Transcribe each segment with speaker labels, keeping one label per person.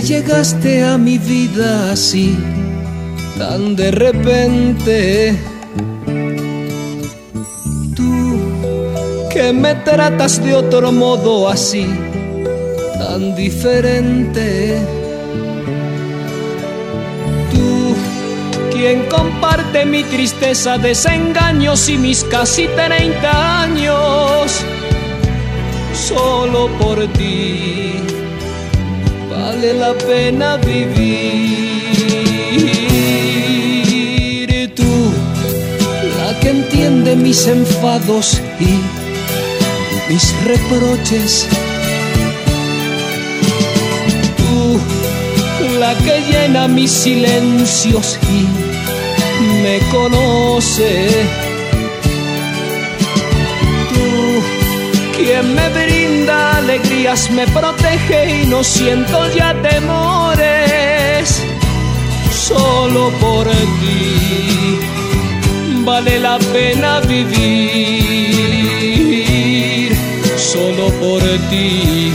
Speaker 1: llegaste a mi vida así, tan de repente. Tú que me tratas de otro modo así, tan diferente. Tú quien comparte mi tristeza, desengaños y mis casi 30 años. Solo por ti vale la pena vivir. Tú, la que entiende mis enfados y mis reproches. Tú, la que llena mis silencios y me conoce. Tú, quien me brinda alegrías, me protege y no siento ya temores. Solo por ti vale la pena vivir. Solo por ti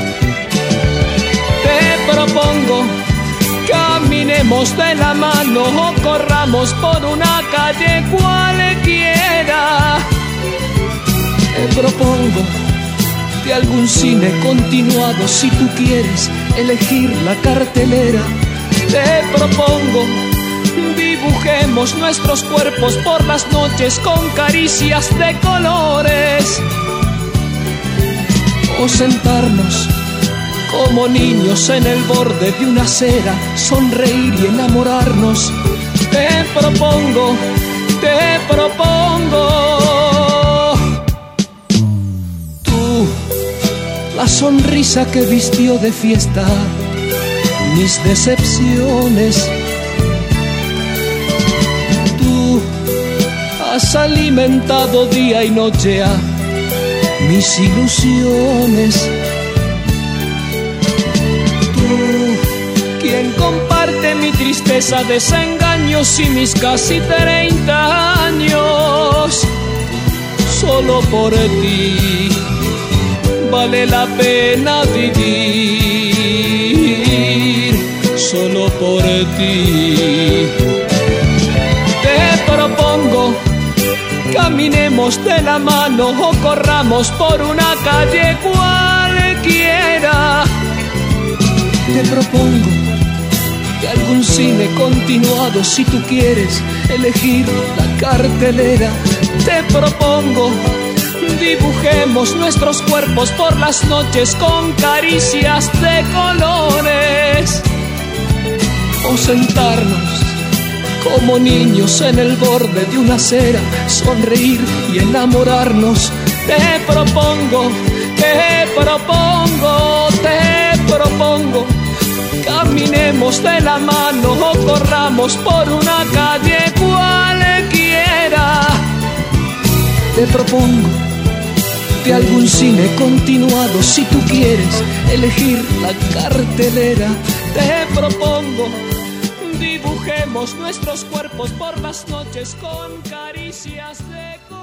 Speaker 1: te propongo, caminemos de la mano o corramos por una calle cualquiera. Te propongo de algún cine continuado, si tú quieres elegir la cartelera. Te propongo, dibujemos nuestros cuerpos por las noches con caricias de colores. O sentarnos como niños en el borde de una acera, sonreír y enamorarnos. Te propongo, te propongo. Tú, la sonrisa que vistió de fiesta mis decepciones. Tú has alimentado día y noche a mis ilusiones. Quien comparte mi tristeza, desengaños y mis casi 30 años. Solo por ti vale la pena vivir. Solo por ti te propongo, caminemos de la mano o corramos por una calle cualquiera. Te propongo de algún cine continuado, si tú quieres elegir la cartelera. Te propongo, dibujemos nuestros cuerpos por las noches con caricias de colores. O sentarnos como niños en el borde de una acera, sonreír y enamorarnos. Te propongo, te propongo, te propongo, caminemos de la mano o corramos por una calle cualquiera. Te propongo de algún cine continuado, si tú quieres elegir la cartelera. Te propongo, dibujemos nuestros cuerpos por las noches con caricias de color.